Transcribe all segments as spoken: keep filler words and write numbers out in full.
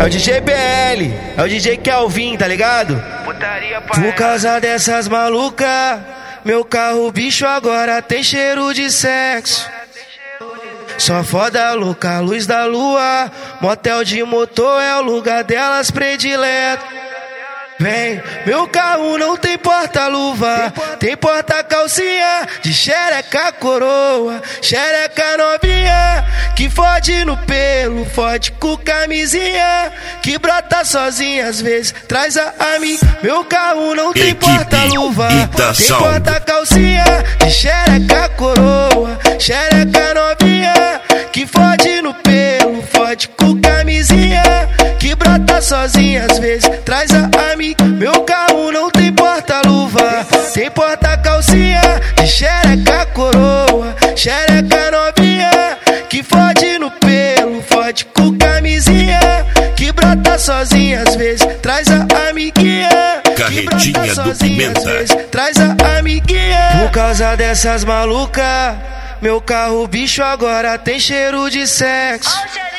É o D J B L, é o D J Kelvin, tá ligado? Putaria pra Por causa dessas malucas, meu carro bicho agora tem cheiro de sexo. Só foda louca, luz da lua, motel de motor é o lugar delas predileto. Vem, meu carro não tem porta-luva, tem porta-calcinha de xereca coroa, xereca novinha, que fode no pelo, fode com camisinha, que brota sozinha às vezes, traz a amiga. Meu carro não tem porta-luva, tem porta-calcinha de xereca coroa, xereca novinha, que fode no pelo, fode com camisinha, que brota sozinha às vezes, traz a amiga. Meu carro não tem porta-luva, tem porta-calcinha de xereca coroa, xereca novinha, que fode no pelo, fode com camisinha, que brota sozinha às vezes, traz a amiguinha. Carretinha do Pimenta, traz a amiguinha. Por causa dessas malucas, meu carro bicho agora tem cheiro de sexo.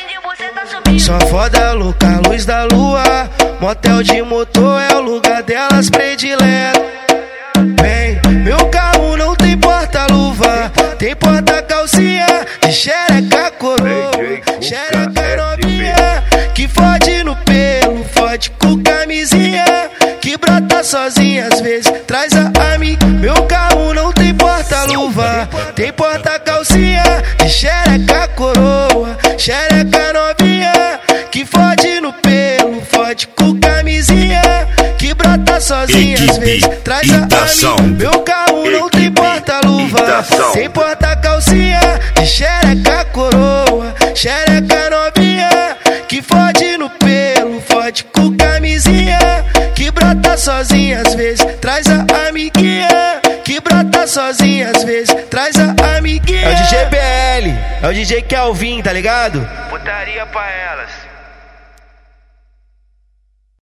Só foda louca, luz da lua, motel de motor é o lugar delas predileto. Vem, meu carro não tem porta-luva, tem porta-calcinha de xereca coroa, xereca novinha, que fode no pelo, fode com camisinha, que brota sozinha às vezes, traz a amiga. Meu carro não tem porta-luva, tem porta-calcinha de xereca coroa, xereca novinha, que fode no pelo, fode com camisinha, que brota sozinha às vezes, traz a amiga. Meu carro não tem porta-luva, tem porta-calcinha de xereca coroa, xereca novinha, que fode no pelo, fode com camisinha, que brota sozinha às vezes, traz a amiguinha, que brota sozinha às vezes, traz a amiguinha. É o D J B L, é o D J Kelvin, tá ligado? putaria pra elas.